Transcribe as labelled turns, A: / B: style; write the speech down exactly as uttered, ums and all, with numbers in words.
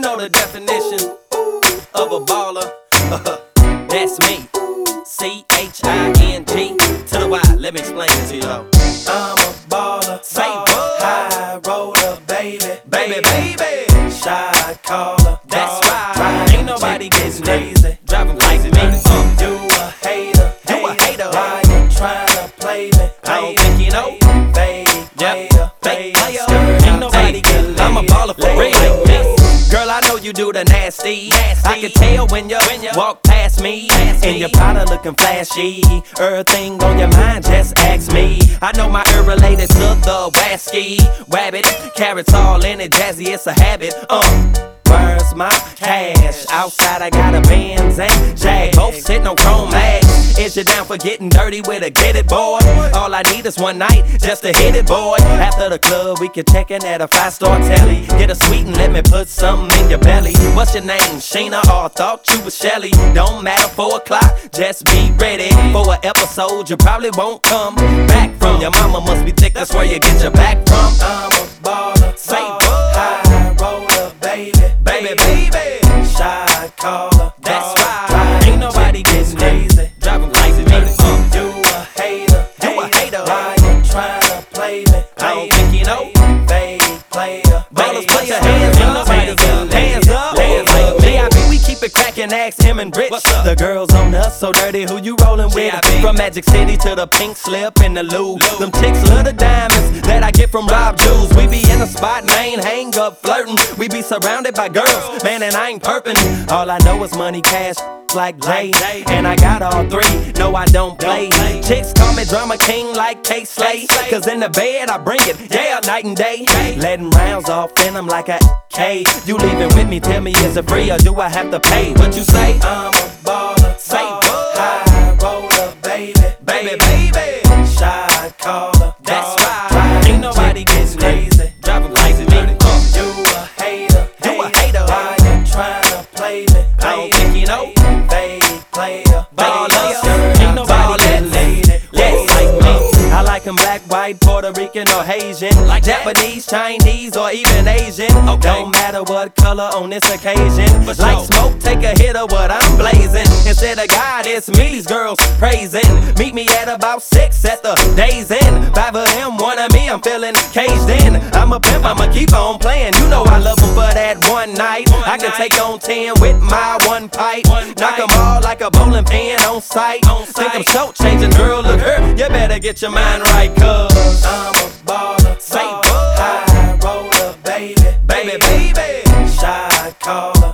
A: know the definition of a baller. That's me. C H I N G to the Y. Let me explain it to you though.
B: I'm a baller,
A: Say what?
B: high roller, baby,
A: Baby, baby.
B: shot caller.
A: That's
B: dog,
A: why ain't nobody getting
B: crazy.
A: driving like me. Uh,
B: You a hater,
A: You a hater.
B: Why you tryna play me?
A: I don't think you know.
B: Fake
A: Yep.
B: player,
A: Fake
B: player,
A: player. Ain't nobody getting. I'm a baller for real. Girl, I know you do the nasty. nasty. I can tell when you, when you walk past me, past and me. Your powder looking flashy. Everything on your mind, just ask me. I know my herb related to the wasky. Wabbit, carrots all in it, jazzy, it's a habit. Uh, where's my cash? Outside I got a Benz and Jag, both sitting on chrome mags. Is you down for getting dirty with a get it, boy? All I need is one night just to hit it, boy. After the club, we can check in at a five-star telly. Get a sweet and let me put something in your belly. What's your name? Sheena? Oh, I thought you was Shelly. Don't matter, four o'clock, just be ready for an episode you probably won't come back from. Your mama must be thick, that's where you get your back from.
B: I'm a baller,
A: Say
B: baller,
A: what?
B: high roller, baby,
A: Baby, baby.
B: shot caller.
A: That's
B: dog,
A: right. Ain't nobody getting
B: crazy.
A: driving like me. Uh,
B: You a hater,
A: You a hater.
B: Why you tryna play me?
A: I don't think you know.
B: Fake player,
A: Ballers, put your hands up, hands up, hands up, hands up. J I B, we keep it crackin', ask him and Rich. The girls on us so dirty, who you rollin' with? J I B. From Magic City to the pink slip and the Lou. Them chicks love the diamonds that I get from Rob Jules. We be in a spot, man, hang up, flirtin'. We be surrounded by girls, man, and I ain't perpin'. All I know is money, cash, like Jay, and I got all three. No, I don't play. Chicks call me drama king like K Slay, cause in the bed I bring it, yeah, night and day. Letting rounds off in them like a K. You leaving with me? Tell me, is it free or do I have to pay? What you say?
B: I'm a baller,
A: Say
B: baller,
A: what?
B: high roller, baby,
A: Baby, baby.
B: shot caller.
A: That's
B: dog,
A: right. Ain't nobody getting
B: crazy.
A: driving like me. Uh,
B: You a hater,
A: You a hater.
B: Why you tryna play me?
A: I don't think you know.
B: Fake player,
A: Ballers, ain't nobody getting laid. Yes, like me. I like 'em black, white, Puerto Rican, or Haitian, like Japanese, Chinese, or even Asian. Okay. Don't matter what color on this occasion. For
B: Like
A: sure.
B: smoke, take a hit of what I'm blazing. Instead of God, it's me, these girls praising. Meet me at about six at the day's end. Five of them, one of me, I'm feeling caged in. I'm a pimp, I'ma keep on playing. You know I love 'em for that one night.
A: One
B: I can
A: night.
B: take on ten with my one pipe.
A: One
B: Knock 'em
A: pipe.
B: all like a bowling pin on sight.
A: On
B: Think I'm
A: sight.
B: so changing, girl, look her. You better get your mind right, cuz I'm a baller,
A: Say
B: baller,
A: what?
B: high roller, baby,
A: Baby, baby.
B: shot caller.